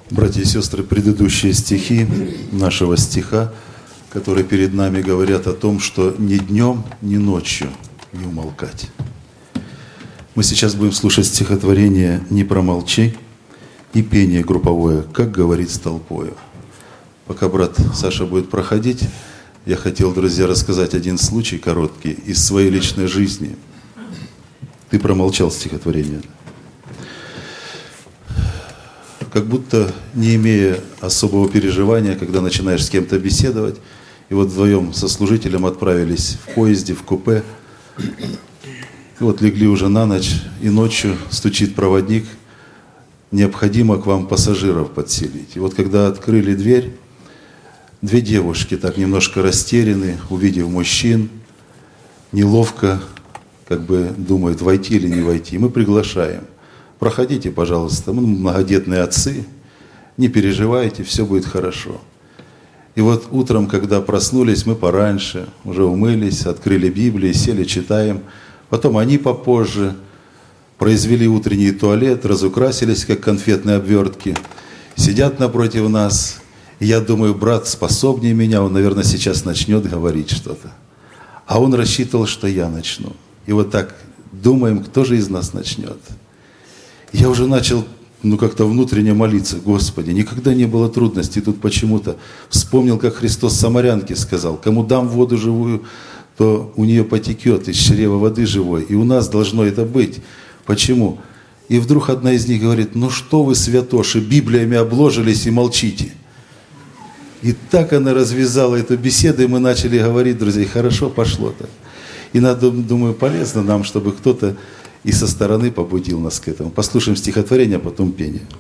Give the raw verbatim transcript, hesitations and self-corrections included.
Братья и сестры, предыдущие стихи нашего стиха, которые перед нами говорят о том, что ни днем, ни ночью не умолкать. Мы сейчас будем слушать стихотворение «Не промолчи» и пение групповое «Как говорит с толпою». Пока брат Саша будет проходить, я хотел, друзья, рассказать один случай короткий из своей личной жизни. Ты промолчал стихотворение. Как будто не имея особого переживания, когда начинаешь с кем-то беседовать, и вот вдвоем со служителем отправились в поезде, в купе, и вот легли уже на ночь, и ночью стучит проводник, необходимо к вам пассажиров подселить. И вот когда открыли дверь, две девушки так немножко растеряны, увидев мужчин, неловко, как бы думают, войти или не войти. Мы приглашаем. Проходите, пожалуйста, мы многодетные отцы, не переживайте, все будет хорошо. И вот утром, когда проснулись, мы пораньше, уже умылись, открыли Библию, сели, читаем. Потом они попозже произвели утренний туалет, разукрасились, как конфетные обвертки, сидят напротив нас. И я думаю, брат способнее меня, он, наверное, сейчас начнет говорить что-то. А он рассчитывал, что я начну. И вот так думаем, кто же из нас начнет. Я уже начал, ну, как-то внутренне молиться. Господи, никогда не было трудностей. Тут почему-то вспомнил, как Христос самарянке сказал: кому дам воду живую, то у нее потекет из чрева воды живой. И у нас должно это быть. Почему? И вдруг одна из них говорит: ну что вы, святоши, Библиями обложились и молчите. И так она развязала эту беседу, и мы начали говорить, друзья, и хорошо пошло так. И надо, думаю, полезно нам, чтобы кто-то и со стороны побудил нас к этому. Послушаем стихотворение, а потом пение.